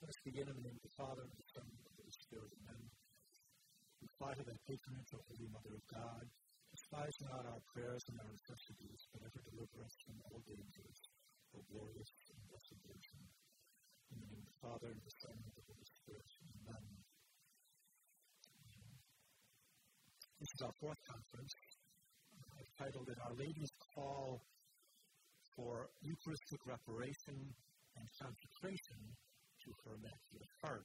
Let us begin in the name of the Father, and the Son, and the Holy Spirit. Amen. We fly to thy patronage, O Holy Mother of God. Despise not our prayers and our necessities, but ever deliver us from all dangers, O glorious and blessed Virgin. In the name of the Father, and the Son, and the Holy Spirit. Amen. This is our fourth conference. I've titled it Our Lady's Call for Eucharistic Reparation and Consecration to Her Immaculate Heart.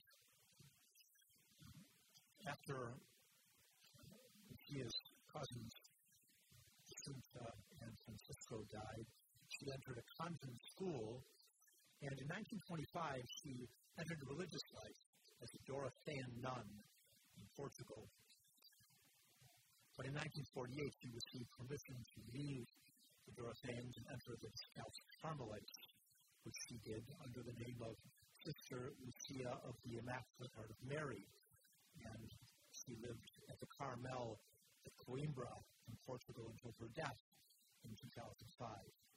After Lucia's cousins, Jacinta and Francisco, died, she entered a convent school, and in 1925 she entered a religious life as a Dorothean nun in Portugal. But in 1948 she received permission to leave the Dorotheans and enter the Discalced Carmelites, which she did under the name of Sister Lucia of the Immaculate Heart of Mary, and she lived at the Carmel at Coimbra in Portugal until her death in 2005.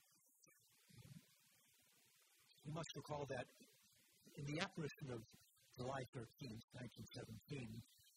You must recall that in the apparition of July 13th, 1917,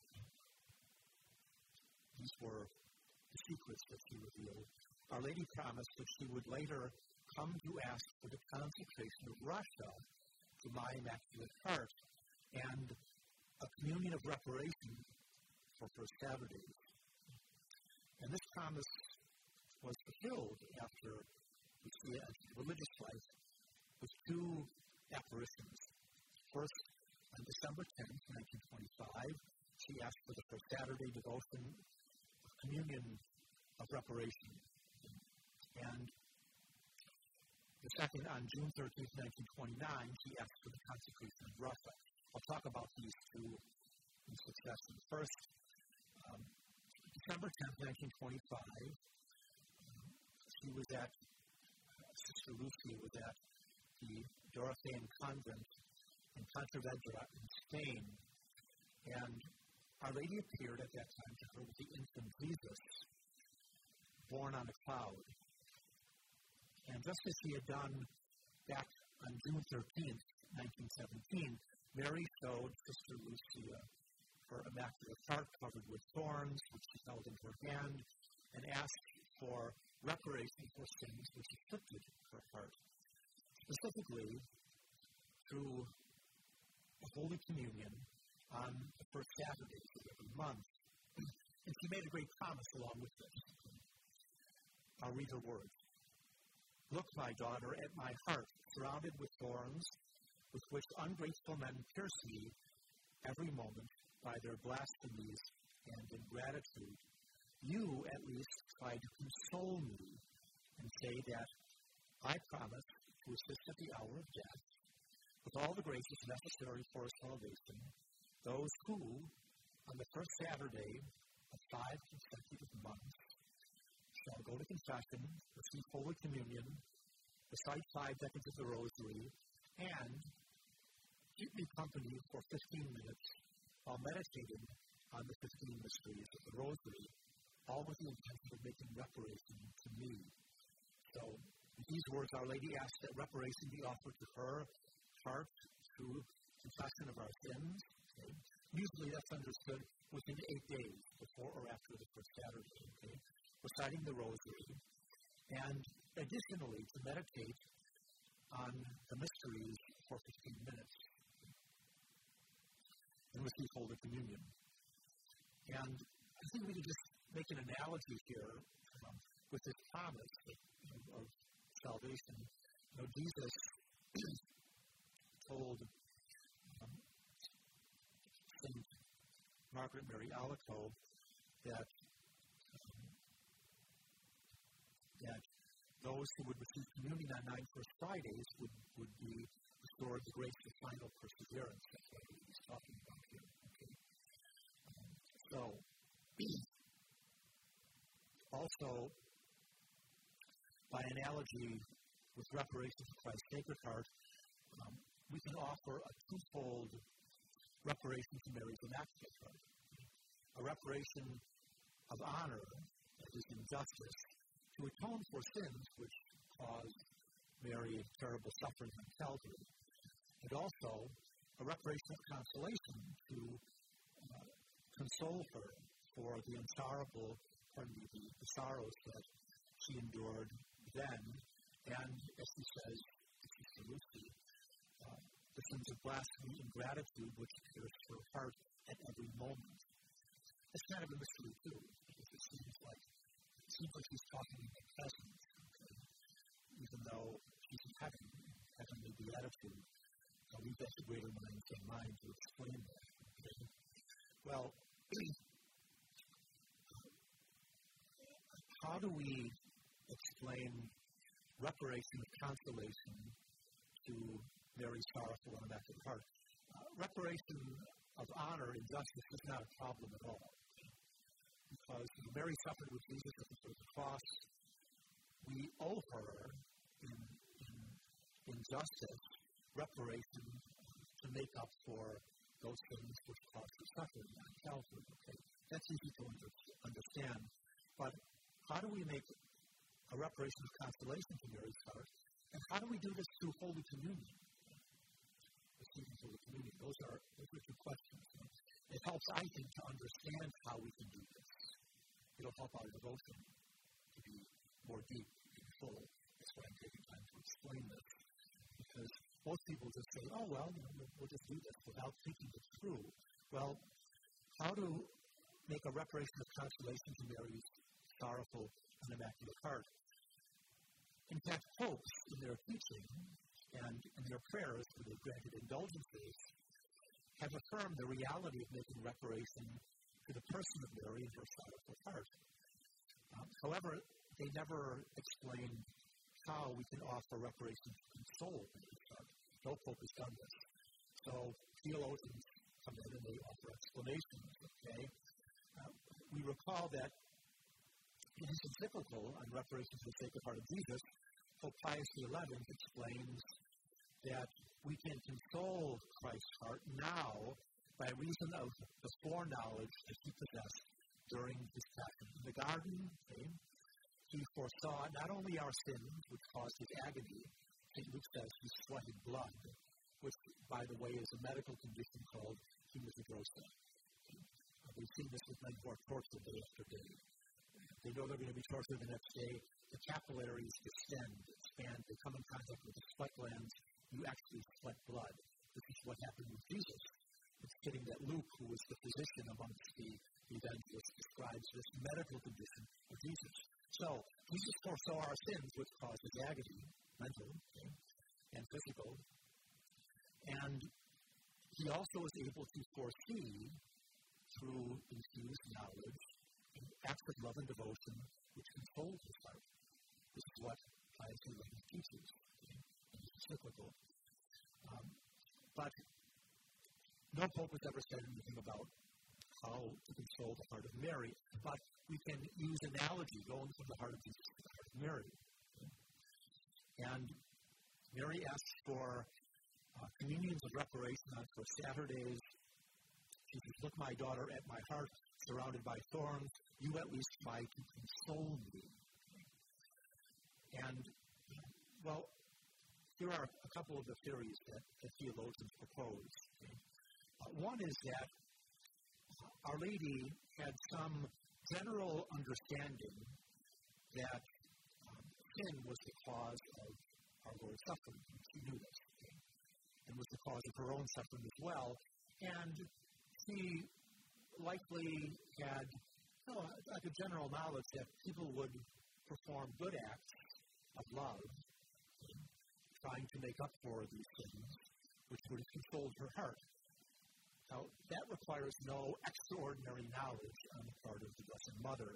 these were the secrets that she revealed. Our Lady promised that she would later come to ask for the consecration of Russia to my Immaculate Heart and a communion of reparation for her Saturdays. And this promise was fulfilled after Lucia entered religious life with two apparitions. First, on December 10th, 1925, she asked for the first Saturday devotion, communion of reparation. And the second, on June 13th, 1929, she asked for the consecration of Russia. I'll talk about these two in succession. First, December 10th, 1925, Sister Lucia was at the Dorothean convent in Pontevedra in Spain, and Our Lady appeared at that time to her with the infant Jesus, born on a cloud. And just as she had done back on June 13th, 1917, Mary showed Sister Lucia her Immaculate Heart covered with thorns, which she held in her hand, and asked for reparation for sins which afflicted her heart, specifically through the Holy Communion on the first Saturdays of every month. And she made a great promise along with this. I'll read her words. Look, my daughter, at my heart, surrounded with thorns, with which ungrateful men pierce me every moment by their blasphemies and ingratitude. You, at least, try to console me and say that I promise to assist at the hour of death with all the graces necessary for salvation, those who, on the first Saturday of 5 consecutive months, shall go to confession, receive Holy Communion, recite 5 decades of the Rosary, and keep me company for 15 minutes while meditating on the 15 mysteries of the Rosary, all with the intention of making reparation to me. So, with these words, Our Lady asks that reparation be offered to her heart through confession of our sins. Okay? Usually that's understood within 8 days, before or after the first Saturday. Okay? Reciting the Rosary, and additionally to meditate on the mysteries for 15 minutes and receive Holy Communion. And I think we can just make an analogy here with this promise of salvation. Jesus told St. Margaret Mary Alacoque that those who would receive communion on 9 First Fridays would be restored the grace of final perseverance. That's what he's talking about here. Okay. So, also, by analogy with reparation to Christ's Sacred Heart, we can offer a twofold reparation to Mary's Immaculate Heart. A reparation of honor, that is injustice, to atone for sins which caused Mary terrible suffering on Calvary, and also a reparation of consolation to console her for the sorrows that she endured then, and as he says, to Lucy, the sins of blasphemy and gratitude which pierced her heart at every moment. It's kind of a mystery too, because it seems like she's talking in the present, okay? Even though she's in heaven, heavenly beatitude. We've got the greater minds than mine to explain that. Okay? Well, how do we explain reparation of consolation to Mary's sorrowful and immaculate heart? Reparation of honor and justice is not a problem at all. Because Mary suffered with Jesus at the cross, we owe her in justice reparation to make up for those things which caused her suffering on Calvary. Okay? That's easy to understand. But how do we make a reparation of consolation to Mary's heart? And how do we do this through Holy Communion? Receiving Holy Communion. Those are two questions. It helps, I think, to understand how we can do this. It'll help our devotion to be more deep and full. That's why I'm taking time to explain this. Because most people just say, oh, well, we'll just do this without thinking it through. Well, how to make a reparation of consolation to Mary's sorrowful and immaculate heart? In fact, popes, in their teaching and in their prayers for the granted indulgences, have affirmed the reality of making reparation to the person of Mary and her sorrowful heart. However, they never explain how we can offer reparation to console Mary's heart. No pope has done this. So theologians come in and they offer explanations. Okay, we recall that in his encyclical on reparation to the Sacred Heart of Jesus, Pope Pius XI explains that we can console Christ's heart now by reason of the foreknowledge that he possessed during his passion. In the garden, he foresaw not only our sins, which caused his agony. St. Luke says he sweated blood, which, by the way, is a medical condition called hematidrosa. We've seen this with men who are tortured day after day. They know they're going to be tortured the next day. The capillaries expand, they come in contact with the sweat glands. You actually sweat blood. This is what happened with Jesus. It's fitting that Luke, who was the physician amongst the evangelists, describes this medical condition of Jesus. So, Jesus foresaw our sins, which caused his agony, mental and physical. And he also was able to foresee, through infused knowledge, acts of love and devotion, which consoled his heart. This is what Pius XI teaches in his encyclical. But no pope has ever said anything about how to console the heart of Mary, but we can use analogy going from the heart of Jesus to the heart of Mary. And Mary asks for communions of reparation on for Saturdays. She says, look, my daughter, at my heart, surrounded by thorns, you at least try to console me. And, well, here are a couple of the theories that theologians propose. One is that Our Lady had some general understanding that sin was the cause of our Lord's suffering. She knew this, and was the cause of her own suffering as well. And she likely had like a general knowledge that people would perform good acts of love, trying to make up for these things, which would have consoled her heart. Now, that requires no extraordinary knowledge on the part of the Blessed Mother.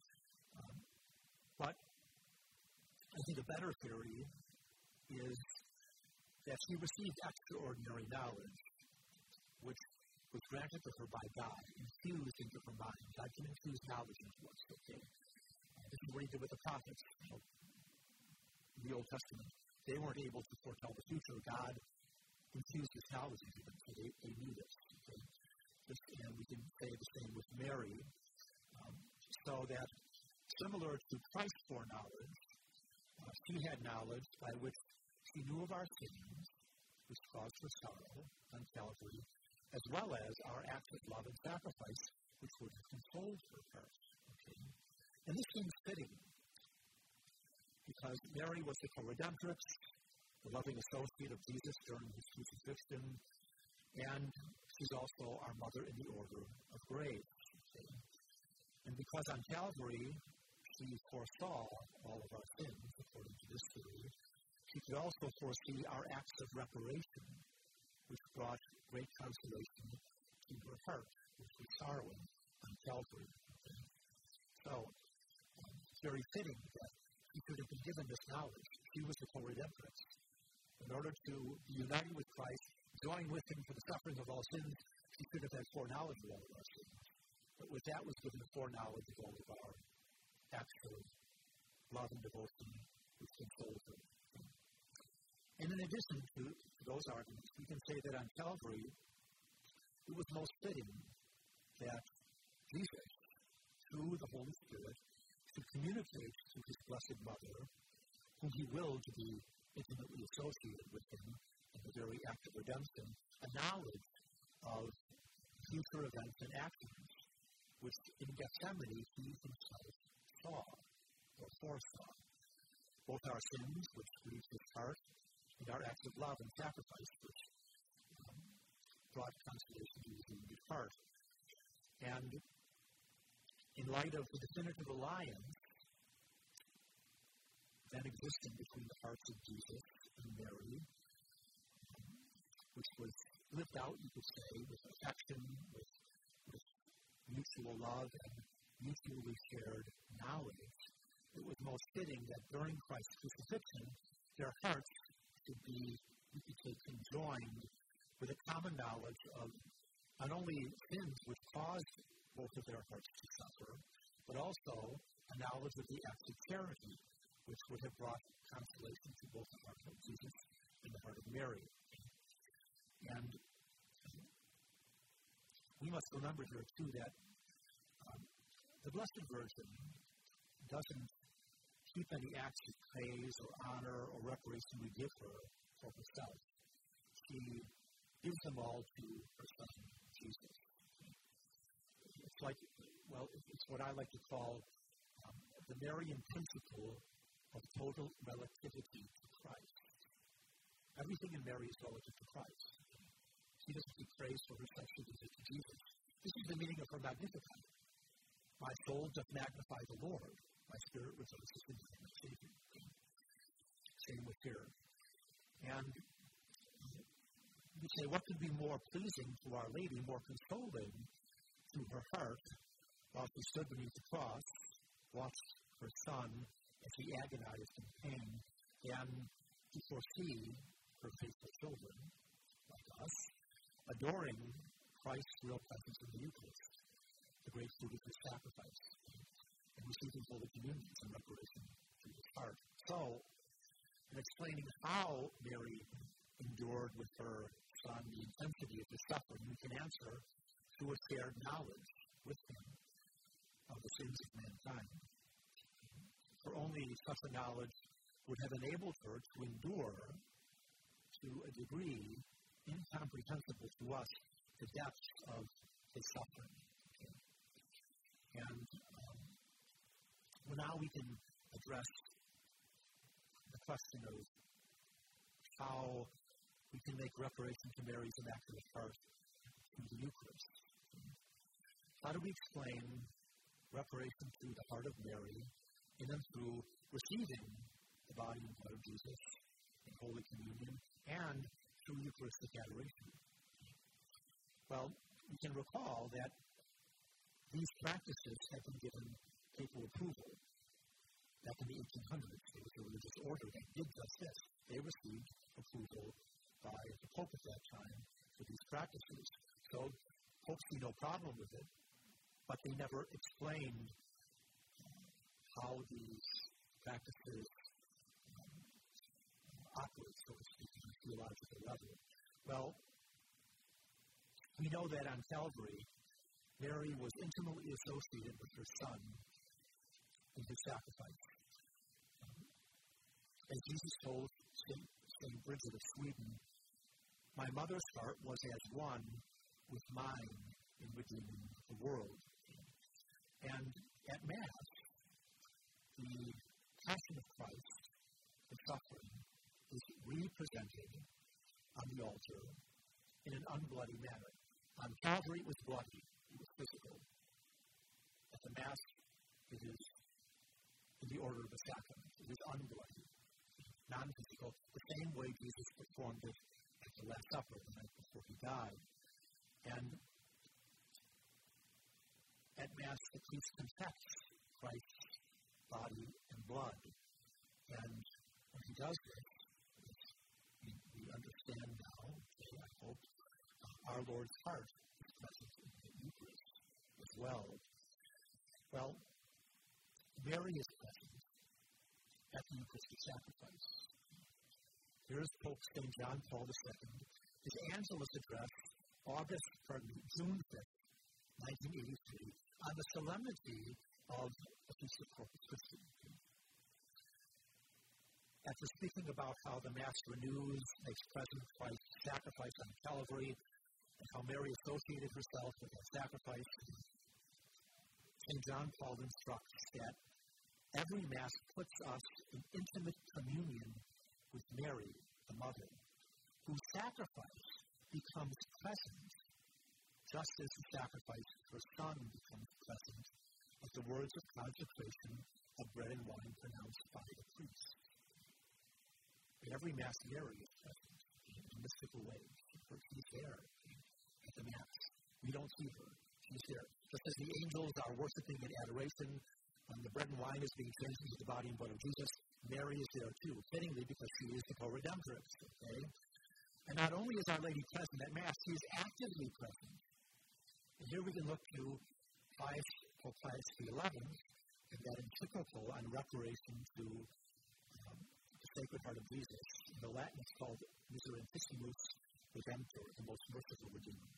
But I think a better theory is that she received extraordinary knowledge, which was granted to her by God, infused into her mind. God can infuse knowledge into us, okay? This is what he did with the prophets, in the Old Testament. They weren't able to foretell the future. God infused this knowledge into them, so they knew this. Okay? And we can say the same with Mary, so that similar to Christ's foreknowledge, she had knowledge by which she knew of our sins, which caused her sorrow on Calvary, as well as our acts of love and sacrifice, which would have consoled her heart. Okay? And this seems fitting, because Mary was the co-redemptrix, the loving associate of Jesus during his crucifixion, and she's also our mother in the order of grace. Okay? And because on Calvary she foresaw all of our sins, according to this theory, she could also foresee our acts of reparation, which brought great consolation to her heart, which was sorrowing on Calvary. Okay? So, it's very fitting that she could have been given this knowledge. She was the co-redemptrix. In order to be united with Christ, join with him for the suffering of all sins, she should have had foreknowledge of all of our sins. But with that was given foreknowledge of all of our acts of love and devotion, which consoled her. And in addition to those arguments, we can say that on Calvary, it was most fitting that Jesus, through the Holy Spirit, should communicate to his Blessed Mother, whom he willed to be intimately associated with him in the very act of redemption, a knowledge of future events and actions, which in Gethsemane he himself saw or foresaw. Both our sins, which grieved his heart, and our acts of love and sacrifice, which brought consolation to his wounded heart. And in light of the definitive alliance then existing between the hearts of Jesus and Mary, which was lived out, you could say, with affection, with mutual love, and mutually shared knowledge, it was most fitting that during Christ's crucifixion, their hearts should be, you could say, conjoined with a common knowledge of not only sins which caused both of their hearts to suffer, but also a knowledge of the acts of charity, which would have brought consolation to both the heart of Jesus and the heart of Mary. And we must remember here, too, that the Blessed Virgin doesn't keep any acts of praise or honor or reparation we give her for herself. She gives them all to her Son, Jesus. It's like, well, it's what I like to call the Marian principle of total relativity to Christ. Everything in Mary is relative to Christ. She doesn't give praise for herself, she gives it to Jesus. This is the meaning of her Magnificat. My soul doth magnify the Lord. My spirit rejoices in him, my Savior. Same with here. And you say, what could be more pleasing to Our Lady, more consoling to her heart, while she stood beneath the cross, watched her Son as he agonized in pain, than to foresee her faithful children, like us, adoring Christ's real presence in the Eucharist, the great fruit of his sacrifice, and receiving Holy Communion in reparation to his heart. So, in explaining how Mary endured with her Son the intensity of his suffering, we can answer through a shared knowledge with him of the sins of mankind. For only such a knowledge would have enabled her to endure, to a degree incomprehensible to us, the depths of his suffering. Okay. And now we can address the question of how we can make reparation to Mary's Immaculate Heart through the Eucharist. How do we explain reparation through the heart of Mary, and then through receiving the body and blood of Jesus in Holy Communion, and through Eucharistic adoration? Well, we can recall that these practices have been given papal approval. Back in the 1800s, there was a religious order that did just this. They received approval by the Pope at that time for these practices. So, popes see no problem with it, but they never explained how these practices operate, so to speak, on a theological level. Well, we know that on Calvary, Mary was intimately associated with her Son in his sacrifice. As Jesus told St. Bridget of Sweden, My mother's heart was as one with mine in redeeming the world. And at Mass, the Passion of Christ, the suffering, is represented on the altar in an unbloody manner. On Calvary, it was bloody. It was physical. At the Mass, it is in the order of the sacrament. It is unbloody, non-physical, the same way Jesus performed it at the Last Supper the night before he died. And at Mass, the priest confesses Christ's body and blood. And when he does this, we understand now, I hope, our Lord's heart is present in the Eucharist as well. Well, Mary is present at the Eucharistic sacrifice. Here's Pope St. John Paul II. His Angelus address, June 5th, 1983, on the solemnity of the Feast of Corpus Christi. After speaking about how the Mass renews, makes present Christ's sacrifice on Calvary, and how Mary associated herself with that sacrifice, St. John Paul instructs that every Mass puts us in intimate communion with Mary, the Mother, whose sacrifice becomes present, just as the sacrifice of her Son becomes present at the words of consecration of bread and wine pronounced by the priest. At every Mass, Mary is present in mystical ways. She's there at the Mass. We don't see her. She's there. Just as the angels are worshiping in adoration, when the bread and wine is being changed into the body and blood of Jesus, Mary is there too, fittingly because she is the co-redemptrix. Okay? And not only is Our Lady present at Mass, she is actively present. And here we can look to Pope Pius XI and that encyclical on reparation to the Sacred Heart of Jesus. In the Latin, it's called Miserentissimus Redemptor, the most merciful Redeemer.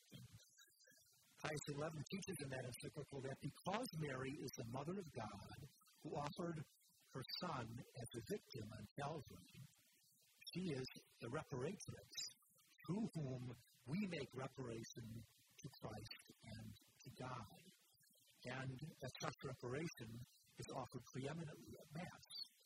Pius XI teaches in that encyclical that because Mary is the Mother of God who offered her Son as a victim on Calvary, she is the reparatrix through whom we make reparation to Christ and to God. And that such reparation is offered preeminently at Mass.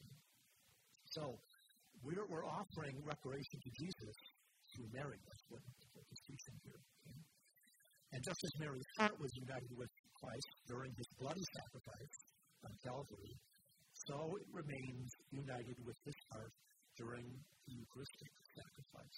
So, we're offering reparation to Jesus through Mary. That's what is teaching here. Okay? And just as Mary's heart was united with Christ during his bloody sacrifice on Calvary, so it remains united with his heart during the Eucharistic sacrifice.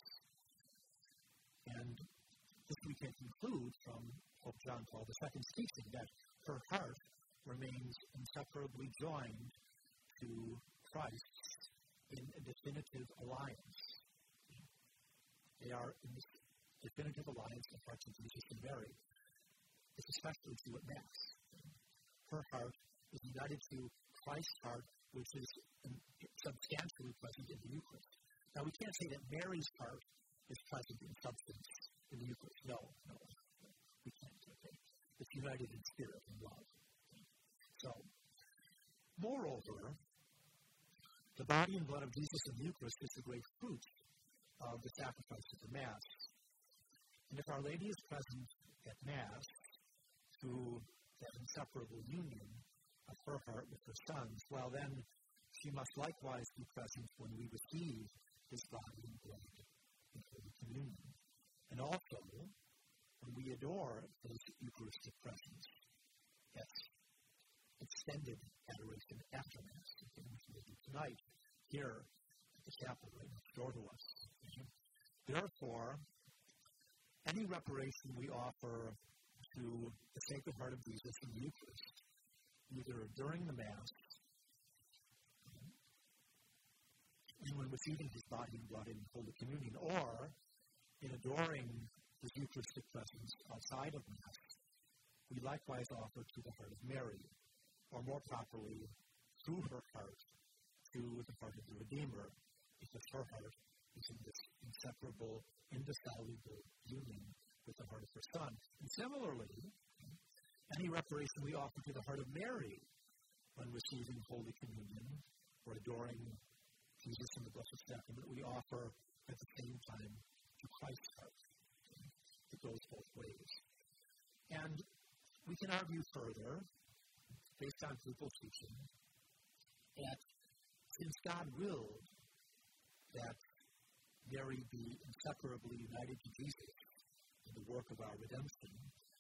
And this we can conclude from Pope John Paul II's teaching that her heart remains inseparably joined to Christ in a definitive alliance. They are in this definitive alliance of hearts of Jesus and Mary. It's especially true at Mass. Her heart is united to Christ's heart, which is substantially present in the Eucharist. Now, we can't say that Mary's heart is present in substance in the Eucharist. No, we can't. Okay? It's united in spirit and love. So, moreover, the body and blood of Jesus in the Eucharist is the great fruit of the sacrifice of the Mass. And if Our Lady is present at Mass through that inseparable union of her heart with her Son's, well then, she must likewise be present when we receive his body and blood in Holy Communion. And also, when we adore his Eucharistic presence, that's extended adoration after Mass, which we do tonight, here at the chapel right next door to us. Therefore, any reparation we offer to the Sacred Heart of Jesus in the Eucharist, either during the Mass and when receiving his body and blood in Holy Communion, or in adoring his Eucharistic presence outside of Mass, we likewise offer to the heart of Mary, or more properly, through her heart, to the heart of the Redeemer, because her heart is in this inseparable, indissoluble union with the heart of her Son. And similarly, any reparation we offer to the heart of Mary when receiving Holy Communion or adoring Jesus in the Blessed Sacrament, we offer at the same time to Christ's heart. It goes both ways. And we can argue further, based on biblical teaching, that since God willed that Mary be inseparably united to Jesus in the work of our redemption,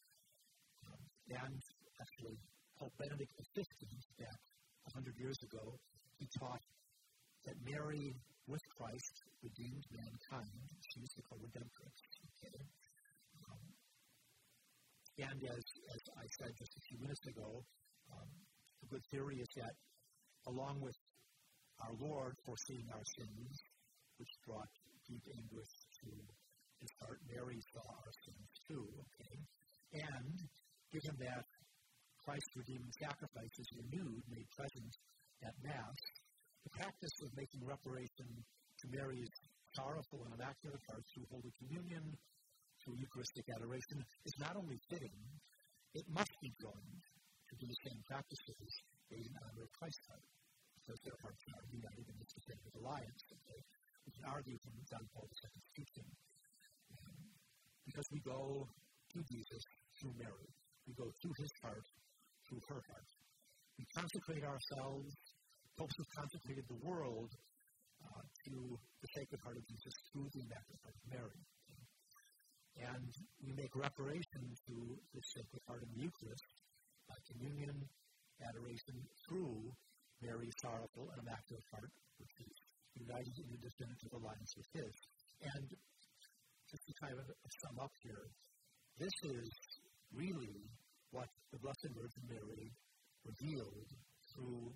and actually Pope Benedict XV, back 100 years ago, he taught that Mary, with Christ, redeemed mankind. She was the co-redemptrix. Okay? And as I said just a few minutes ago, the good theory is that along with our Lord foreseeing our sins, which brought deep anguish to his heart, Mary saw our sins too. Okay? And given that Christ's redeeming sacrifice is renewed, made present at Mass, the practice of making reparation to Mary's sorrowful and immaculate heart through Holy Communion, through Eucharistic adoration, is not only fitting, it must be joined to do the same practices made in honor of Christ's heart, because their hearts are united in this definitive alliance. Okay? We can argue from John Paul II's teaching, because we go to Jesus through Mary. We go to his heart through her heart. We consecrate ourselves. Popes have consecrated the world to the Sacred Heart of Jesus through the Immaculate Heart of Mary. And we make reparation to the Sacred Heart in the Eucharist by communion, adoration through Mary's sorrowful and Immaculate Heart, which is united in a definitive alliance with his. And just to kind of sum up here, this is really what the Blessed Virgin Mary revealed through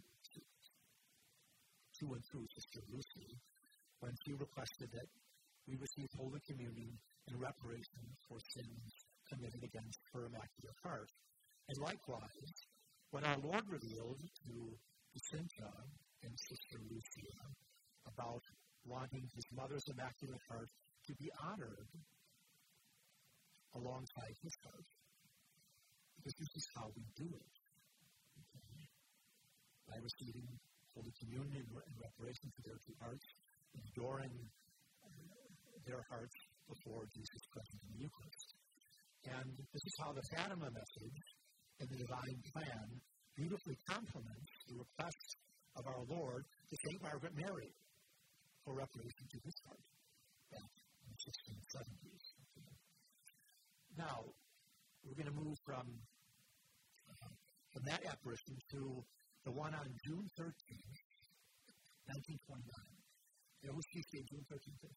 Sister Lucy when she requested that we receive Holy Communion in reparation for sins committed against her Immaculate Heart. And likewise, when our Lord revealed to Jacinta and Sister Lucia about wanting his mother's Immaculate Heart to be honored alongside his heart, because this is how we do it. Okay? By receiving Holy Communion in reparation for their two hearts, adoring their hearts before Jesus present in the Eucharist. And this is how the Fatima message and the divine plan beautifully complements the request of our Lord to St. Margaret Mary for reparation to his heart back in the 1670s. Now, we're going to move from that apparition to the one on June 13th, 1929. There was she say June 13th.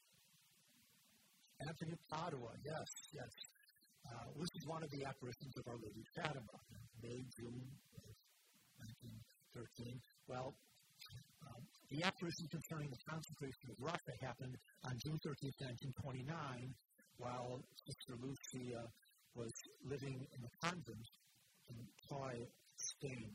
Anthony of Padua, yes. This is one of the apparitions of Our Lady of Fatima, May, June 1913. Well, the apparition concerning the consecration of Russia happened on June 13th, 1929, while Sister Lucia was living in the convent in Troyes, Spain.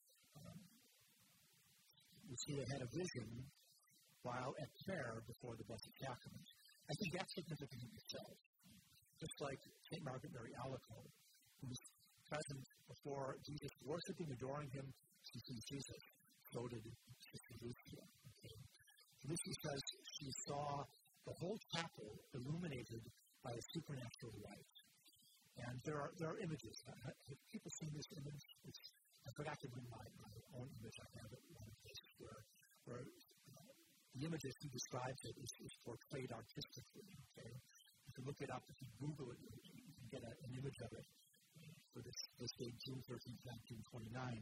Lucia had a vision while at prayer before the Blessed Sacrament. I think that's significant in itself. Just like St. Margaret Mary Alacoque, who was present before Jesus, worshiping, adoring him, she sees Jesus. So did Sister Lucia. Okay. Lucia says she saw the whole chapel illuminated by a supernatural light. And there are images. Have people seen this image? I forgot to bring my own image. I have it in one place where the image as he describes it is portrayed artistically. Okay? You can look it up. If you Google it, you can get an image of it for this date, June 13th, 1929.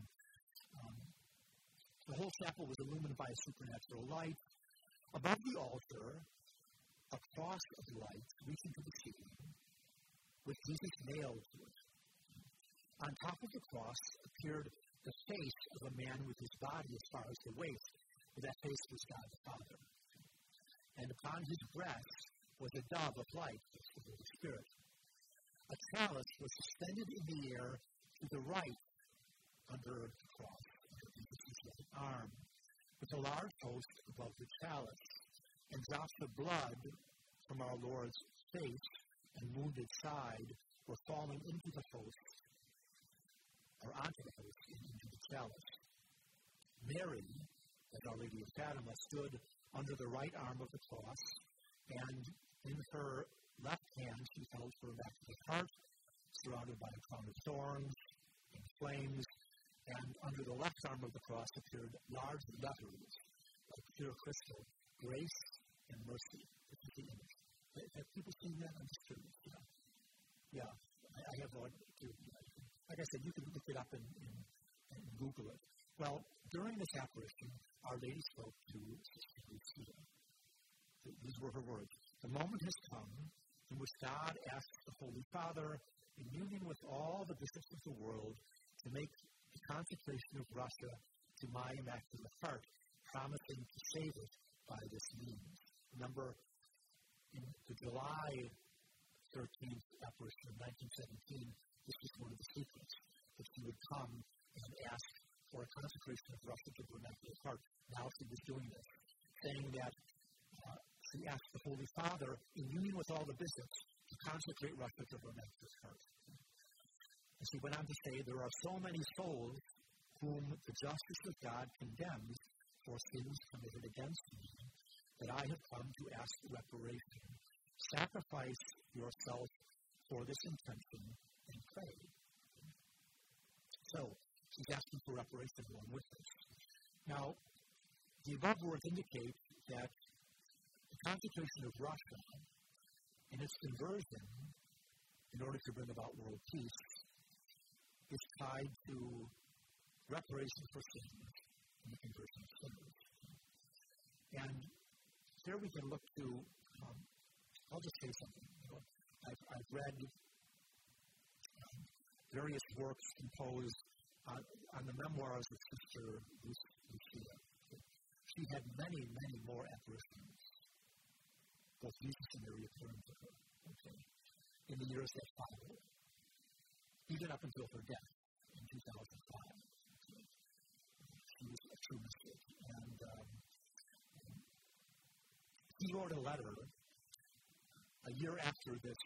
The whole chapel was illuminated by a supernatural light. Above the altar, a cross of light reaching to the ceiling, with Jesus nailed to it. On top of the cross appeared the face of a man with his body as far as the waist, for that face was God the Father. And upon his breast was a dove of light, the Holy Spirit. A chalice was suspended in the air to the right under the cross, under Jesus' right arm, with a large host above the chalice, and drops of blood from our Lord's face and wounded side were falling into the host, or onto the host, into the chalice. Mary, as Our Lady of Fatima, stood under the right arm of the cross, and In her left hand, she held her Immaculate Heart, surrounded by a crown of thorns and flames, and under the left arm of the cross appeared large letters of pure crystal, grace and mercy. This is the image. Have people seen that? I'm just curious. Yeah, I have one too. Like I said, you can look it up and Google it. Well, during this apparition, Our Lady spoke to Sister Lucia. These were her words. The moment has come in which God asks the Holy Father, in union with all the bishops of the world, to make the consecration of Russia to my Immaculate Heart, promising to save it by this means. Remember, in the July 13th apparition of 1917, this was one of the secrets, that she would come and ask for a consecration of Russia to her Immaculate Heart. Now she was doing this, saying that she asked the Holy Father, in union with all the bishops, to consecrate Russia to her Immaculate Heart. And she went on to say, there are so many souls whom the justice of God condemns for sins committed against me, that I have come to ask reparation. Sacrifice yourself for this intention and pray. So, she's asking for reparation along with this. Now, the above words indicate that the consecration of Russia and its conversion, in order to bring about world peace, is tied to reparation for sins and the conversion of sinners. And here we can look to, I'll just say something. I've read various works composed on the memoirs of Sister Lucia. She had many, many more apparitions, both Jesus and Mary appearing to her, in the years that followed, even up until her death in 2005. She was a true mystic. And he wrote a letter a year after this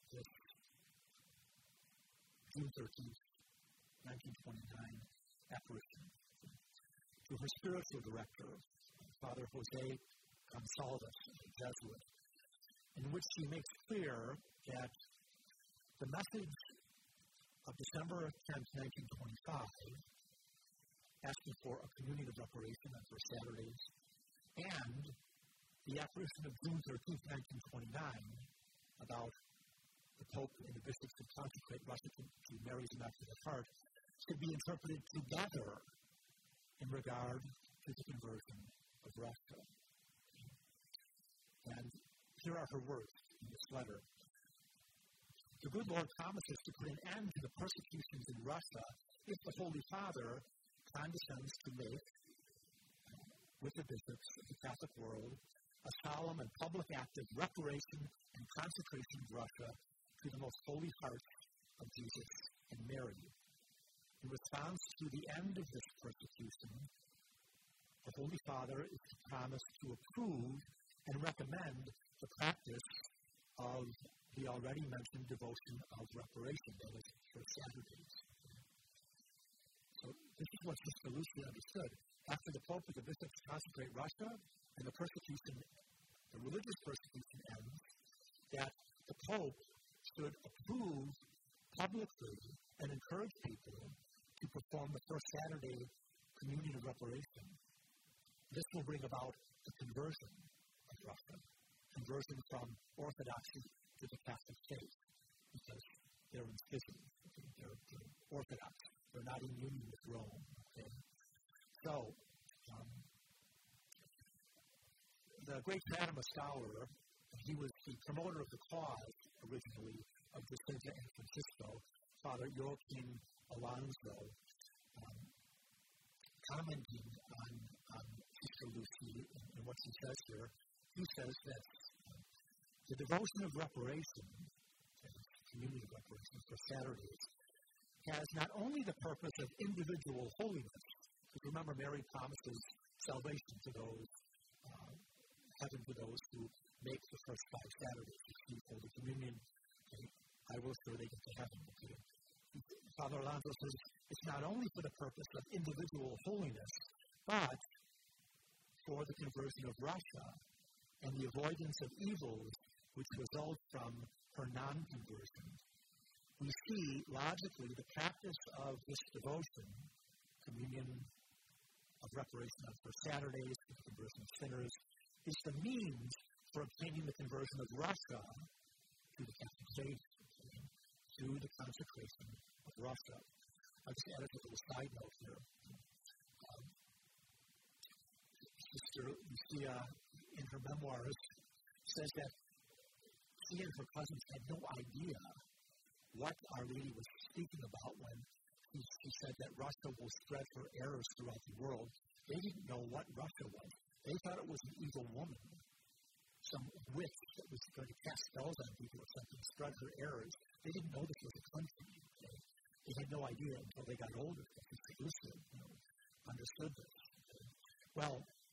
June 13th, 1929 apparition to her spiritual director, Father Jose Gonsalves, a Jesuit, in which she makes clear that the message of December 10th, 1925, asking for a communion of reparation on first Saturdays, and the apparition of June 13th, 1929, about the Pope and the bishops to consecrate Russia to Mary's Immaculate Heart, should be interpreted together in regard to the conversion of Russia. And here are her words in this letter. The good Lord promises to put an end to the persecutions in Russia if the Holy Father condescends to make, with the bishops of the Catholic world, a solemn and public act of reparation and consecration of Russia to the most holy hearts of Jesus and Mary. In response to the end of this persecution, the Holy Father is to promise to approve and recommend the practice of the already mentioned devotion of reparation, that is, for Saturdays. So this is what Sister Lucia understood. After the Pope and the bishops consecrate Russia and the persecution, the religious persecution ends, that the Pope should approve publicly and encourage people to perform the first Saturday communion of reparation. This will bring about the conversion of Russia, conversion from Orthodoxy to the Catholic faith, because they're in schism. They're Orthodox. They're not in union with Rome. Okay? So, the great Fatima scholar, he was the promoter of the cause, originally, of Jacinta and Francisco, Father Joaquin Alonso, commenting on Sister Lucy and what she says here, he says that the devotion of reparation, communion of reparation for Saturdays, has not only the purpose of individual holiness, because remember Mary promises salvation to those, heaven to those who make the first 5 Saturdays, receive Holy Communion. Okay, I will sure they get to heaven. Okay. Father Alonso says it's not only for the purpose of individual holiness, but for the conversion of Russia and the avoidance of evils which result from her non-conversion, we see logically the practice of this devotion, communion of reparation on First Saturdays, the conversion of sinners, is the means for obtaining the conversion of Russia to the Catholic faith, through the consecration of Russia. I'll just add a little side note here. Sister Lucia, in her memoirs, says that she and her cousins had no idea what Our Lady was speaking about when she said that Russia will spread her errors throughout the world. They didn't know what Russia was. They thought it was an evil woman, some witch that was going to cast spells on people or something, spread her errors. They didn't know this was a country. They had no idea until they got older. Lucia, understood this. Well,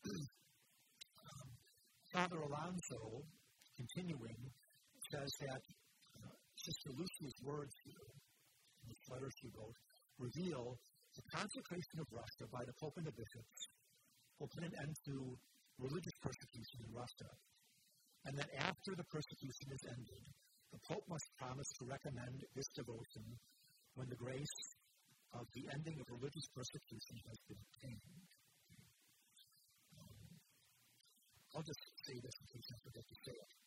Father Alonso, continuing, says that Sister Lucia's words here, in this letter she wrote, reveal the consecration of Russia by the Pope and the bishops will put an end to religious persecution in Russia, and that after the persecution is ended, the Pope must promise to recommend this devotion when the grace of the ending of religious persecution has been obtained. I'll just say this in case I forget to say it.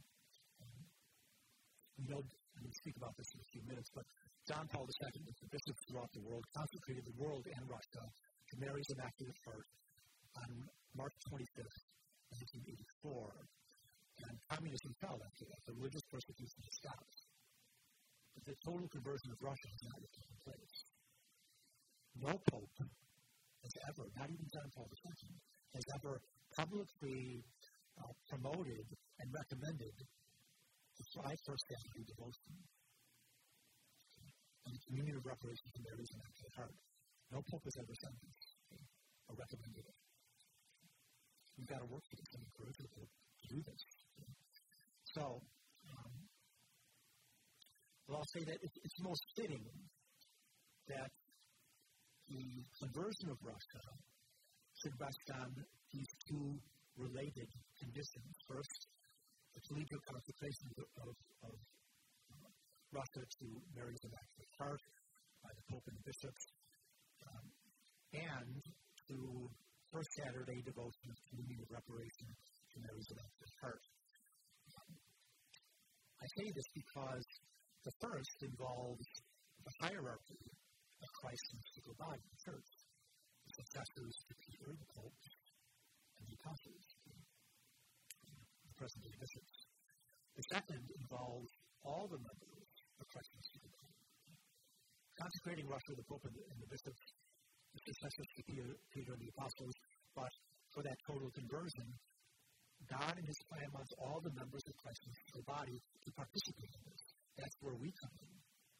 We'll speak about this in a few minutes, but John Paul II, the bishops throughout the world, consecrated the world and Russia to Mary's Immaculate Heart on March 25th, 1984. And communism fell after that. The religious persecution stopped. But the total conversion of Russia has not yet taken place. No pope has ever, not even John Paul II, has ever publicly promoted and recommended the 5 First Saturday devotion and the communion of reparation to Mary's Immaculate Heart. No pope has ever said this or recommended it. We've got to work for this and encourage people to do this. So, I'll say that it's most fitting that the conversion of Russia should rest on these 2 related conditions. First, the collegial consecration of Russia to Mary's Immaculate Heart by the Pope and the bishops, and to First Saturday devotion of communion of reparation to Mary's Immaculate Heart. I say this because the first involves the hierarchy of Christ's mystical body, the Church, the successors to Peter, the Pope, and the apostles, the present-day bishops. The second involves all the members of Christ's mystical body. Consecrating Russia, the Pope, and the bishops, the successors to Peter and the apostles, but for that total conversion, God in His plan wants all the members of Christ's mystical body to participate in this. That's where we come in,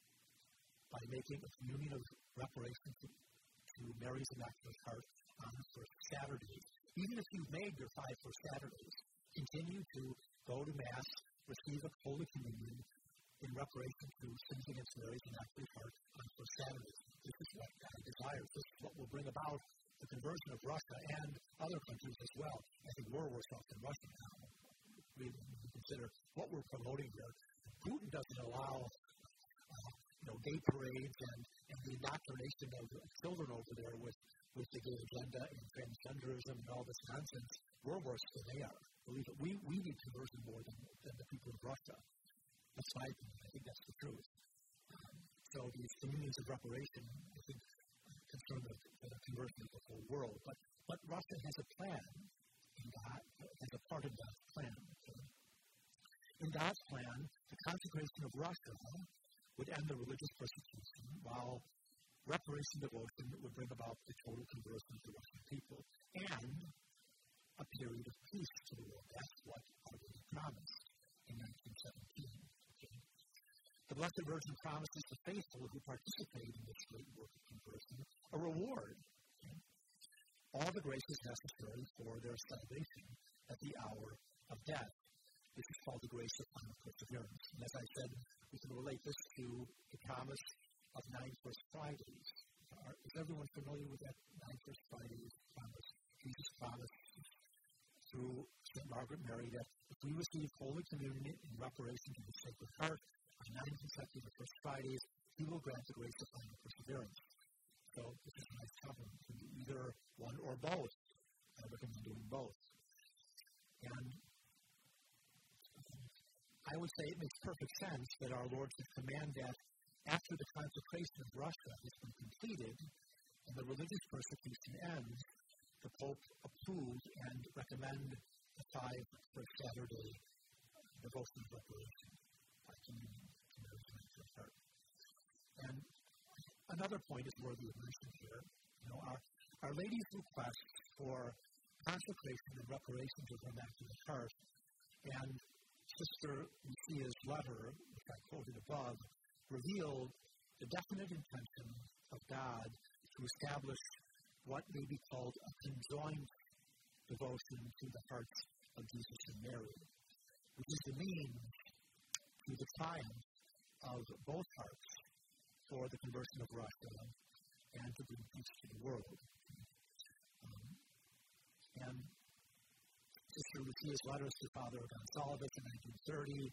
by making a communion of reparation to Mary's Immaculate Heart on the first Saturdays. Even if you've made your 5 First Saturdays, continue to go to Mass, receive a Holy Communion in reparation to sins against Mary's Immaculate Heart on the first Saturdays. This is what God desires. This is what will bring about the conversion of Russia and other countries as well. I think we're worse off than Russia now. We consider what we're promoting here. Putin doesn't allow gay parades and the indoctrination of children over there with the gay agenda and transgenderism and all this nonsense. We're worse than they are. Believe it. We need conversion more than the people of Russia. That's my opinion. I think that's the truth. So these communions of reparation, I think, concern the conversion of the whole world. But Russia has a plan, and God has a part of God's plan. In God's plan, the consecration of Russia would end the religious persecution, while reparation devotion would bring about the total conversion of the Russian people and a period of peace to the world. That's what Our Lady promised in 1917. The Blessed Virgin promises the faithful who participate in this great work of conversion a reward. All the graces necessary for their salvation at the hour of death. This is called the grace of final perseverance. And as I said, we can relate this to the promise of 9 First Fridays. Is everyone familiar with that 9 First Fridays promise? Jesus promised through St. Margaret Mary that if we receive Holy Communion in reparation to the Sacred Heart on 9 consecutive First Fridays, He will grant the grace of final perseverance. So this is a nice compliment. You can do either one or both. I recommend doing both. And I would say it makes perfect sense that our Lord should command that after the consecration of Russia has been completed and the religious persecution ends, the Pope approve and recommend the 5 First Saturday devotion of reparation by communion to Mary's Immaculate Heart. And another point is worthy of mention here. Our Lady's request for consecration and reparation to her Immaculate Heart, and Sister Lucia's letter, which I quoted above, revealed the definite intention of God to establish what may be called a conjoined devotion to the hearts of Jesus and Mary, which is the means to the triumph of both hearts for the conversion of Russia and to bring peace to the world. And Sister Lucia's letters to Father Gonsalves in 1930,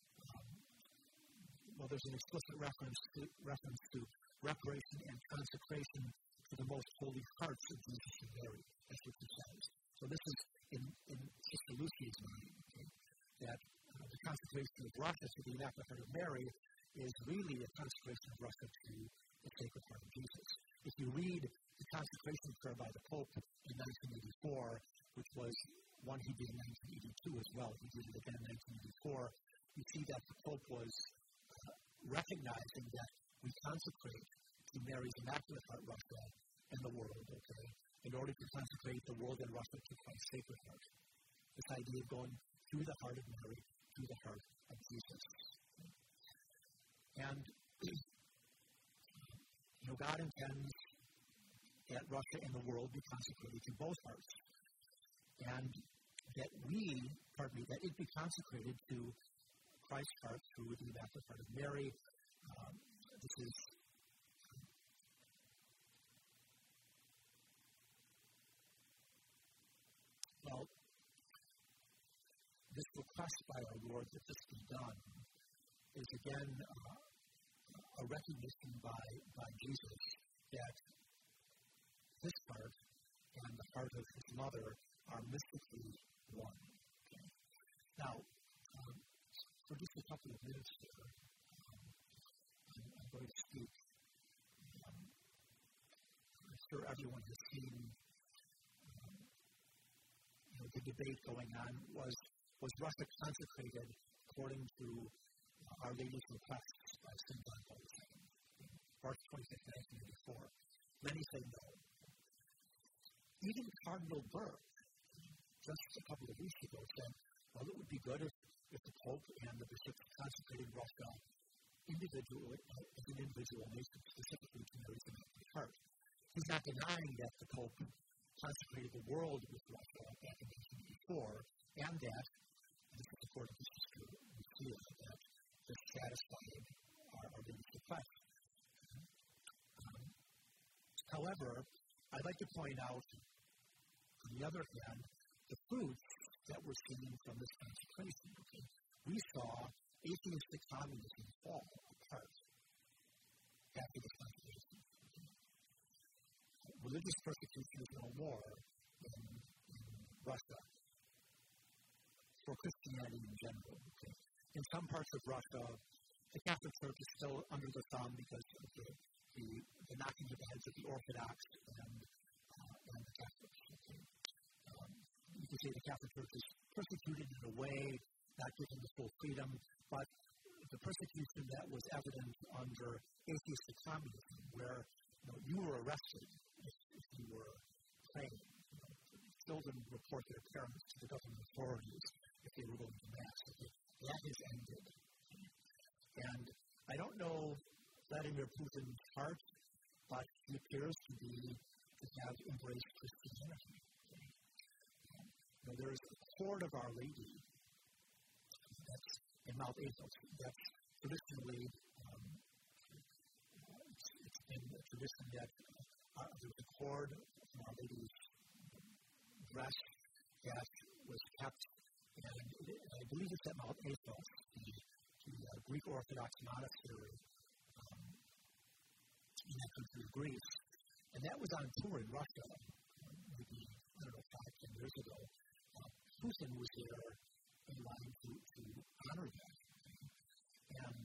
there's an explicit reference to reparation and consecration to the most holy hearts of Jesus and Mary, that's what he says. So this is in Sister Lucia's mind, that the consecration of Russia to the Immaculate Heart of Mary is really a consecration of Russia to the Sacred Heart of Jesus. If you read the consecration prayer by the Pope in 1984, which was one he did in 1982 as well, he did it again in 1984, you see that the Pope was recognizing that we consecrate to Mary's Immaculate Heart Russia and the world, in order to consecrate the world and Russia to Christ's Sacred Heart. This idea of going through the heart of Mary to the heart of Jesus. And God intends that Russia and the world be consecrated to both hearts, and that it be consecrated to Christ's heart through the Immaculate Heart of Mary. This is this request by our Lord that this be done is again a recognition by Jesus that his heart and the heart of his mother are mystically one. Okay. Now, for just a couple of minutes here, I'm going to speak. I'm sure everyone has seen the debate going on. Was Russia consecrated according to Our Lady's request by St. John Paul II, March 26, 1984? Many say no. Even Cardinal Burke, just a couple of weeks ago, said, well, it would be good if the Pope and the bishops consecrated Russia as an individual nation, specifically to Mary's Immaculate Heart. He's not denying that the Pope consecrated the world with Russia back in 1984, and that, this is according to Sister Lucia, that this satisfied our Lady's request. However, I'd like to point out, on the other hand, the fruits that we're seeing from this consecration. Okay? We saw atheistic communism fall apart after this consecration. Religious persecution is no more in Russia for Christianity in general. Okay? In some parts of Russia, the Catholic Church is still under the thumb because of the knocking of the heads of the Orthodox and the Catholics. Okay? You could say the Catholic Church is persecuted in a way, not given the full freedom, but the persecution that was evident under atheistic communism, where you were arrested if you were praying. Children report their parents to the government authorities if they were going to Mass. Okay? That has ended. And I don't know Vladimir Putin's heart, but he appears to have embraced Christianity. There's a court of Our Lady that's in Mount Athos. That's traditionally, it's been a tradition that there's a cord from Our Lady's dress that was kept, and it I believe it's at Mount Athos, the Greek Orthodox monastery in that country of Greece. And that was on tour in Russia, maybe, 5-10 years ago. Putin was there in line to honor that. And,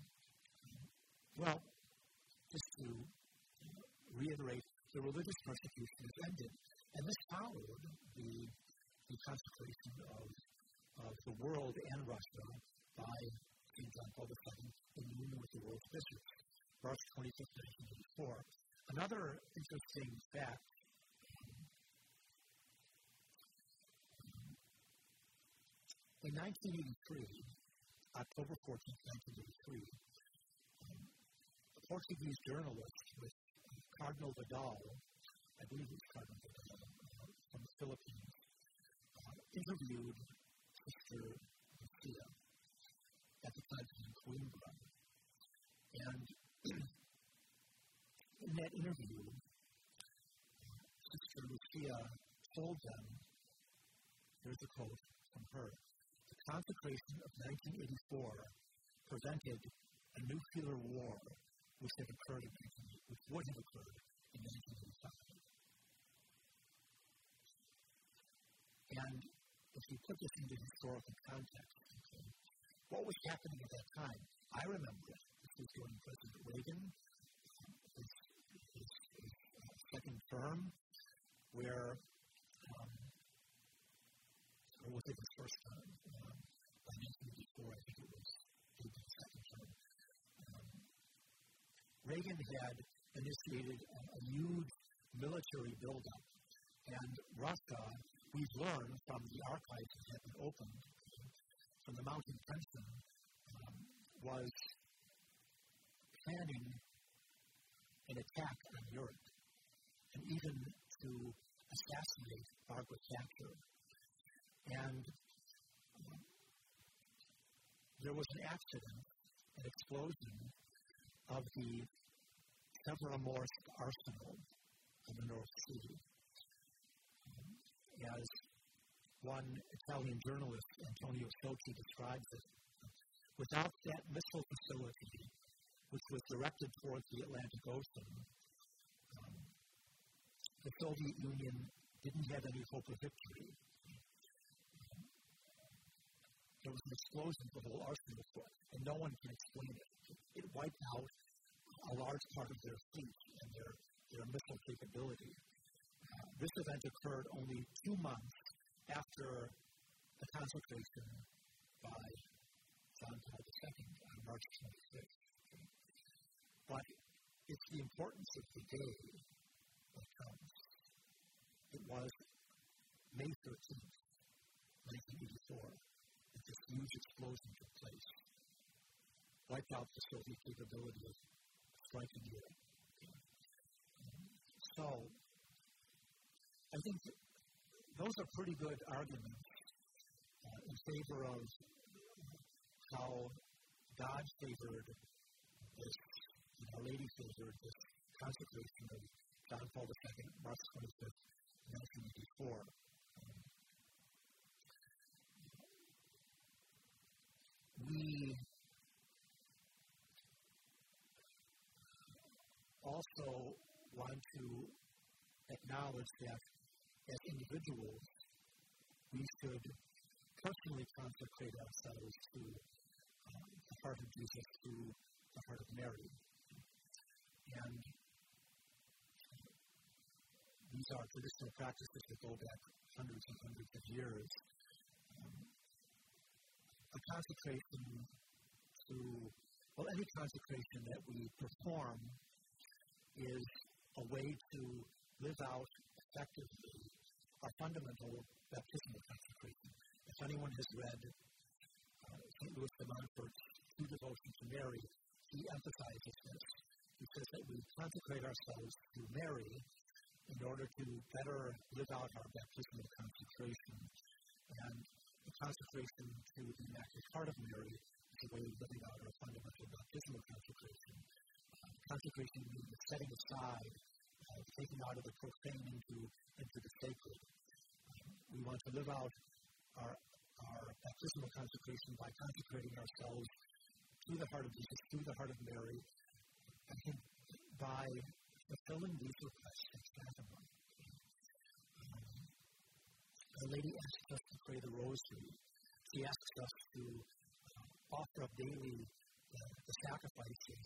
just to reiterate, the religious persecution has ended. And this followed the consecration of the world and Russia by King John Paul II in union with the world's bishops, March 25th, 1984. Another interesting fact, in 1983, October 14th, 1983, a Portuguese journalist with Cardinal Vidal, I believe it was Cardinal Vidal, from the Philippines, interviewed Sister Lucia at the time in Coimbra. And in that interview, Sister Lucia told them, here's a quote from her, the consecration of 1984 prevented a nuclear war which would have occurred in 1985. And if you put this into historical context, what was happening at that time? I remember it. This was during President Reagan, his second term, where, or was it his first term? By 1984, I think it was his second term. Reagan had initiated a huge military buildup, and Russia, we've learned from the archives that have been opened from the Mountain Pension, was planning an attack on Europe, and even to assassinate Margaret Thatcher. And there was an accident, an explosion of the Severomorsk arsenal in the North Sea. As one Italian journalist, Antonio Socci, describes it, without that missile facility, which was directed towards the Atlantic Ocean, the Soviet Union didn't have any hope of victory. There was an explosion of the whole arsenal, and no one can explain it. It wiped out a large part of their fleet and their missile capability. This event occurred only 2 months after the consecration by John Paul II on March 26th. But it's the importance of the day that counts. It was May 13th, 1984, that this huge explosion took place, wiped out the Soviet capability of striking Europe. So, I think those are pretty good arguments in favor of how God favored this, Our Lady favored this consecration of John Paul II, March 25th, 1984. We also want to acknowledge that as individuals, we should personally consecrate ourselves to the heart of Jesus, to the heart of Mary. And these are traditional practices that go back hundreds and hundreds of years. A consecration any consecration that we perform is a way to live out effectively our fundamental baptismal consecration. If anyone has read St. Louis de Montfort's True Devotion to Mary, he emphasizes this. He says that we consecrate ourselves to Mary in order to better live out our baptismal consecration. And the consecration to the Immaculate Heart of Mary is a way of living out our fundamental baptismal consecration. Consecration means the setting aside, taking out of the profane into the sacred. We want to live out our our baptismal consecration by consecrating ourselves to the heart of Jesus, to the heart of Mary, I think by fulfilling these requests at Fatima. Our Lady asks us to pray the rosary. She asks us to offer up daily the sacrifices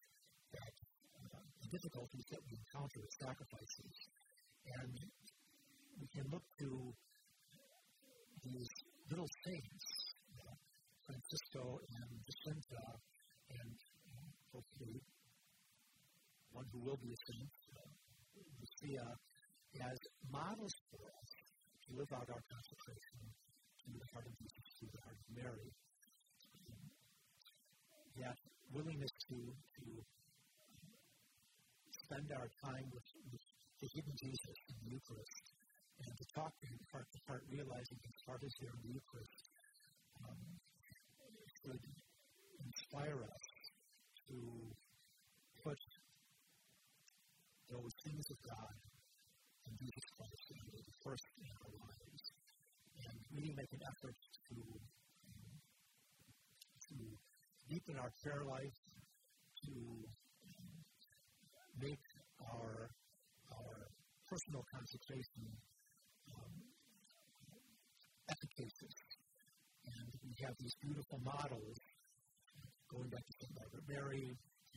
the difficulties that we encounter with sacrifices. And we can look to these little saints, Francisco and Jacinta, and hopefully one who will be a saint, Lucia, as models for us to live out our consecration to the heart of Jesus, to the heart of Mary. That willingness to spend our time with the hidden Jesus in the Eucharist and to talk to him heart to heart, realizing his heart is there in the Eucharist, should inspire us to put those things of God and Jesus Christ first in our lives, and really make an effort to deepen our prayer life, to make our personal consecration efficacious. And we have these beautiful models, going back to St. Margaret Mary,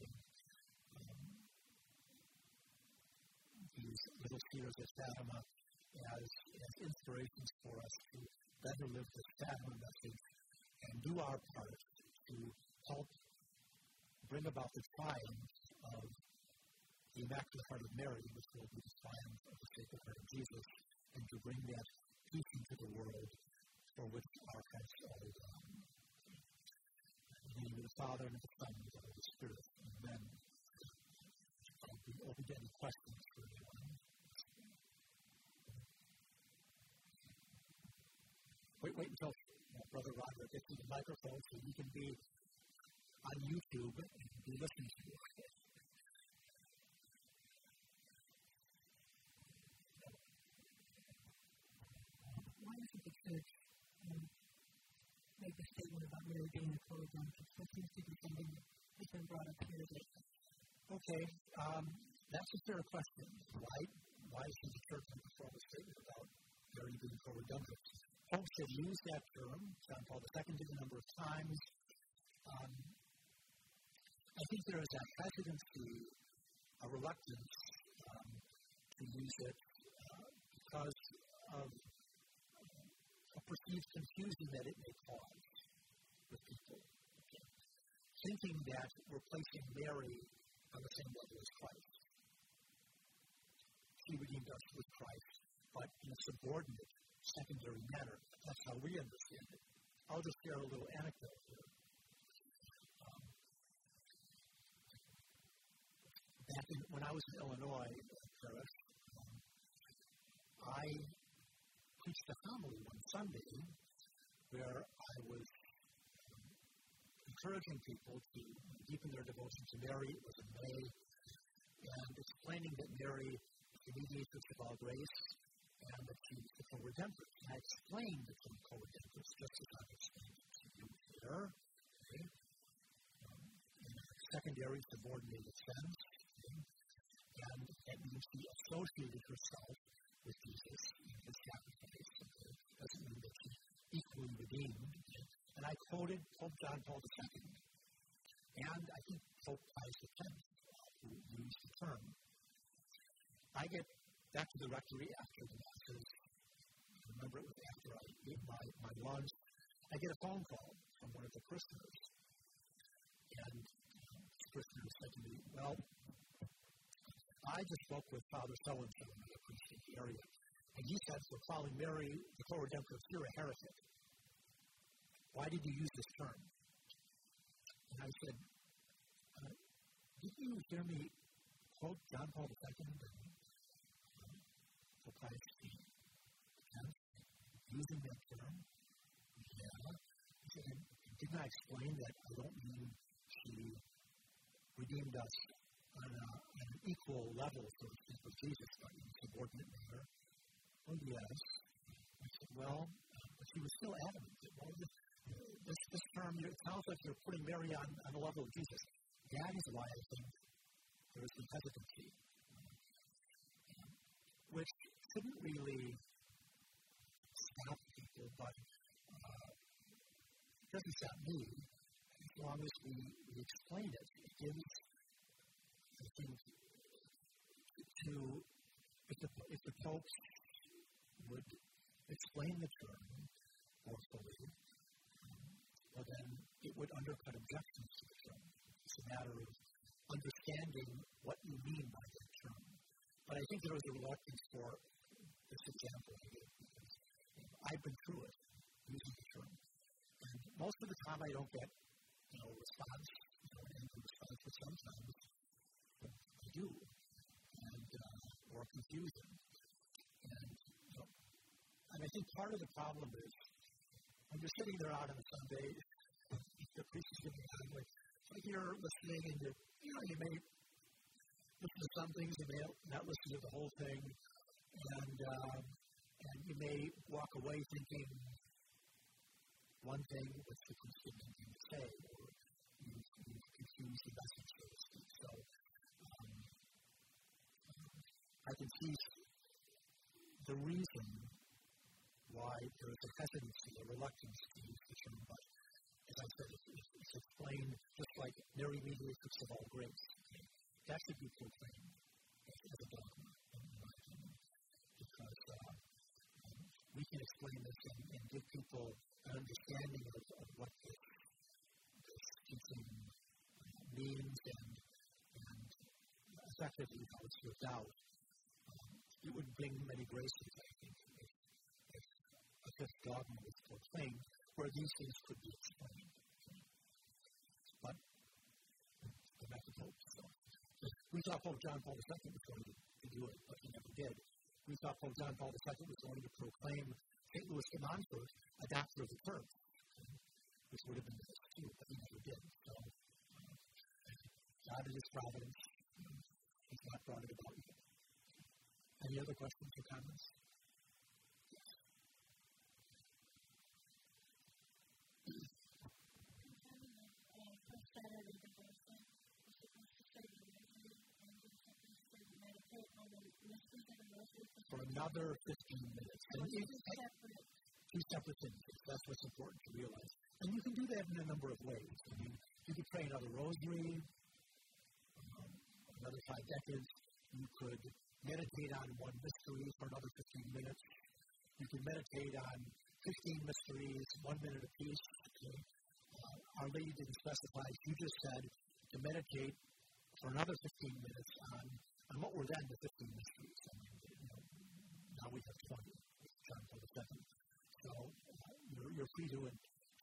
these little seers at Fatima, as inspirations for us to better live the Fatima message and do our part to help bring about the triumph of the Immaculate Heart of Mary, which will be the triumph of the Sacred Heart of Jesus, and to bring that peace into the world for which our hearts are done. In the name of the Father, and of the Son, and of the Holy Spirit. Amen. I'll be open to any questions for anyone. Wait until Brother Roger gets to the microphone so you can be on YouTube and be listening to you. Why doesn't the Church make a statement about Mary being a co-redemptrix? That seems to be something that's been brought up here lately. Okay, that's a fair question. Why should the Church make a formal statement about Mary being co-redemptrix? Popes have used that term. John Paul II did a number of times. I think there is a hesitancy, a reluctance to use it because of a perceived confusion that it may cause with people. Okay. Thinking that we're placing Mary on the same level as Christ. She redeemed us with Christ, but in a subordinate, secondary manner. That's how we understand it. I'll just share a little anecdote here. When I was in Illinois, Paris, I preached a homily one Sunday where I was encouraging people to deepen their devotion to Mary. It was in May, and explaining that Mary is the mediatrix of all grace, and that she is the co-redemptrix. And I explained the term co-redemptrix just as I explained it to you here. Okay. In a secondary, subordinated sense. And that means she associated herself with Jesus in his sacrifice. It doesn't mean that she's equally redeemed. And I quoted Pope John Paul II. And I think Pope Pius X, who used the term. I get back to the rectory after the Masses. I remember it was after I ate my lunch. I get a phone call from one of the parishioners. And the parishioner said to me, well, I just spoke with Father so-and-so in the appreciate area, and he said for calling Mary the co-redemptrix, you're a heretic. Why did you use this term? And I said, did you hear me quote John Paul II for Pius X using that term? Yeah. He said, didn't I explain that I don't mean she redeemed us on an equal level, so to speak, with Jesus, but in a subordinate manner? Oh, yes. I said, well, but she was still adamant. This term, it sounds like you're putting Mary on the level of Jesus. That is why I think there was some hesitancy, which shouldn't really stop people, but it doesn't stop me. As long as we explain it, it gives, I think, if the Pope would explain the term more fully, well then it would undercut objections to the term. It's a matter of understanding what you mean by that term. But I think there was a reluctance for this example because I've been through it, using the term. And most of the time I don't get, response, an angry response, but sometimes I do, or confusion. And I think part of the problem is when you're sitting there out on a Sunday, the priest is giving language, like you're listening and you may listen to some things, you may not listen to the whole thing, and you may walk away thinking one thing which the priest didn't mean to say, or you confuse the message, so to speak. So I can see the reason why there is a hesitancy, a reluctance to use the term, but as I said, it's explained just like Mary mediatrix of all grace. That should be proclaimed as a dogma, in my opinion, because we can explain this and give people an understanding of what this teaching means and effectively how it's lived out. It would bring many graces, I think, if a fifth dogma was proclaimed where these things could be explained. But the method hopes. So. We thought Pope John Paul II was going to do it, but he never did. We thought Pope John Paul II was going to proclaim St. Louis de Montfort a doctor of the church, which would have been nice too, but he never did. So, God in His providence has not brought it about yet. Any other questions or comments? For another 15 minutes. And two separate things. That's what's important to realize. And you can do that in a number of ways. I mean, you could pray another rosary, another 5 decades. You could meditate on one mystery for another 15 minutes. You can meditate on 15 mysteries, 1 minute apiece. Our Lady didn't specify. She just said to meditate for another 15 minutes on what were then the 15 mysteries. I mean, now we have 20 with John Paul II. So you're free to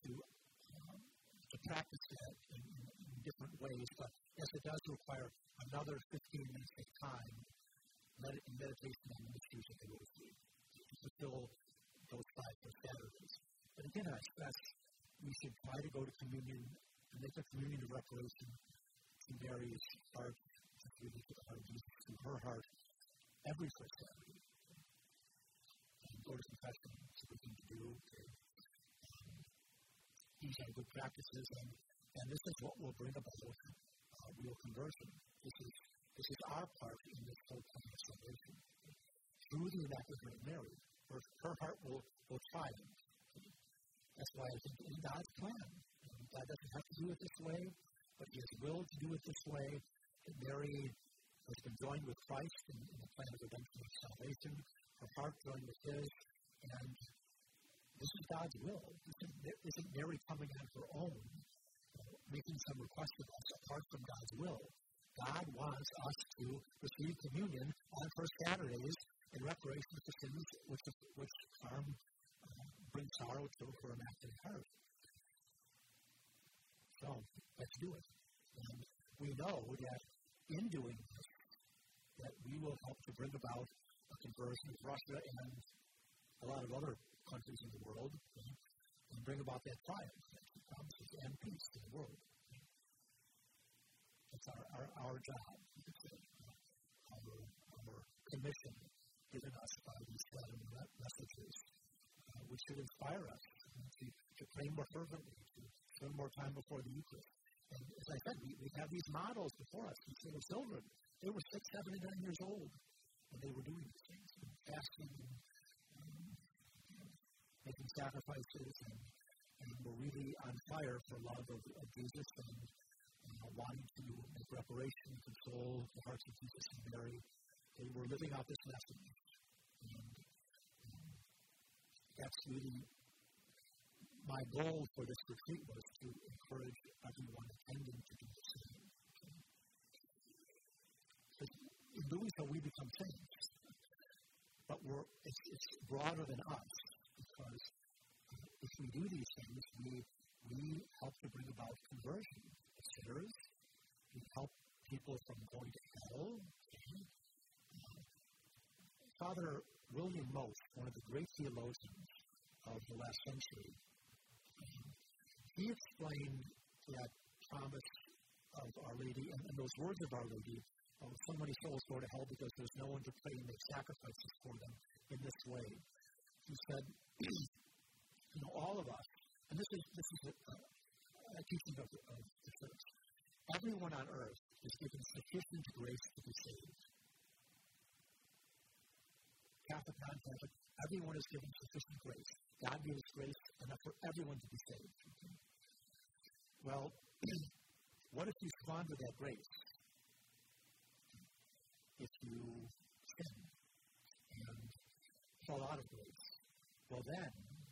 practice that in different ways, but yes, it does require another 15 minutes of time meditation on the mysteries of the Rosary to fulfill those 5 for Saturdays. But again, I stress we should try to go to communion and make a communion of reparation to Mary's heart, really to the heart of Jesus, to her heart, every first Saturday. And go to confession, it's a good thing to do. These are good practices, and this is what will bring about real conversion. This is our part in this whole plan of salvation. Through the Immaculate Heart of Mary, her heart will triumph. That's why I think in God's plan, God doesn't have to do it this way, but He has willed to do it this way. That Mary has been joined with Christ in the plan of redemption and salvation. Her heart joined with His, and this is God's will. Isn't Mary coming on her own, making some request of us apart from God's will? God wants us to receive communion on first Saturdays in reparation for sins which bring sorrow to her Immaculate Heart. So, let's do it. And we know that in doing this, that we will help to bring about a conversion of Russia and a lot of other countries in the world, and bring about that triumph that He promises and peace in the world. It's our job, our commission given us by these 7 messages. which should inspire us to pray more fervently, to spend more time before the Eucharist. And as I said, we have these models before us. St. Children, they were 6, 7, and 9 years old when they were doing these things, and fasting and making sacrifices, and were really on fire for love of Jesus and wanting to make reparation and console the hearts of Jesus and Mary. They were living out this message. And that's really my goal for this retreat, was to encourage everyone attending to do the same. So in doing so, we become saints. But it's broader than us, because if we do these things, we help to bring about conversion of sinners. We help people from going to hell. Father William Most, one of the great theologians of the last century, he explained that promise of Our Lady and those words of Our Lady, so many souls go to hell because there's no one to pray and make sacrifices for them in this way. He said, all of us, and this is a teaching of the Church, everyone on earth is given sufficient grace to be saved. Catholic, non-Catholic, everyone is given sufficient grace. God gives grace enough for everyone to be saved. Well, what if you squander that grace? If you sin and fall out of grace, well then,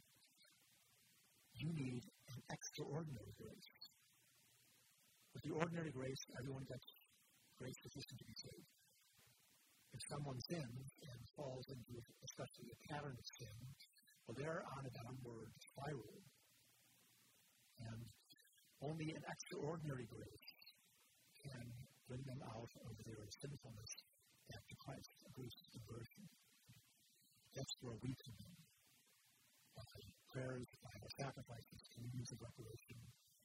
you need an extraordinary grace. With the ordinary grace, everyone gets grace sufficient to be saved. If someone sins and falls into especially a pattern of sin, well, they're on a downward spiral. And only an extraordinary grace can bring them out of their sinfulness back to Christ, a grace of conversion. That's where we come in. By prayers, by our sacrifices, communions of reparation.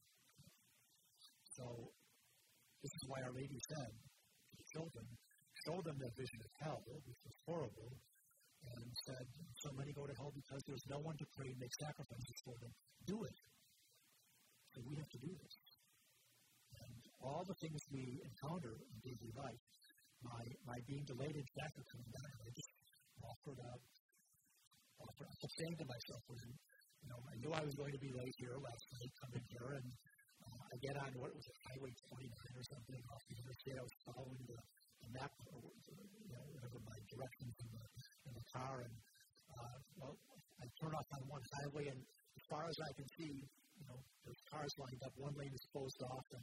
So, this is why Our Lady said to the children, show them that vision of hell, which was horrible, and said, so many go to hell because there's no one to pray and make sacrifices for them. Do it. So we have to do this. And all the things we encounter in daily life, my being delayed in traffic coming back, I just offered up. I kept saying to myself, I knew I was going to be late here last night, coming here, and I get on, Highway 29 or something off the interstate. I was following the map, whatever my directions in the car, and I turn off on one highway, and as far as I can see, there's cars lined up. One lane is closed off, and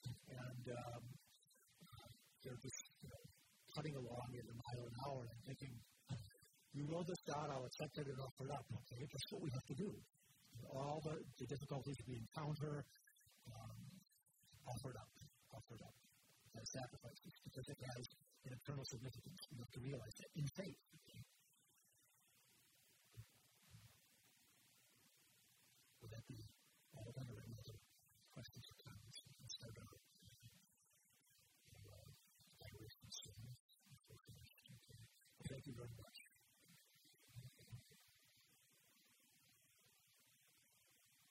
they're just cutting along at a mile an hour. And I'm thinking, you know this, God, I'll accept it and offer it up. Okay, that's what we have to do. All the difficulties we encounter, offer it up. As sacrifices, because it has an eternal significance. We have to realize that in faith. Would that be all of them, or any other questions or comments? Instead of thank you very much.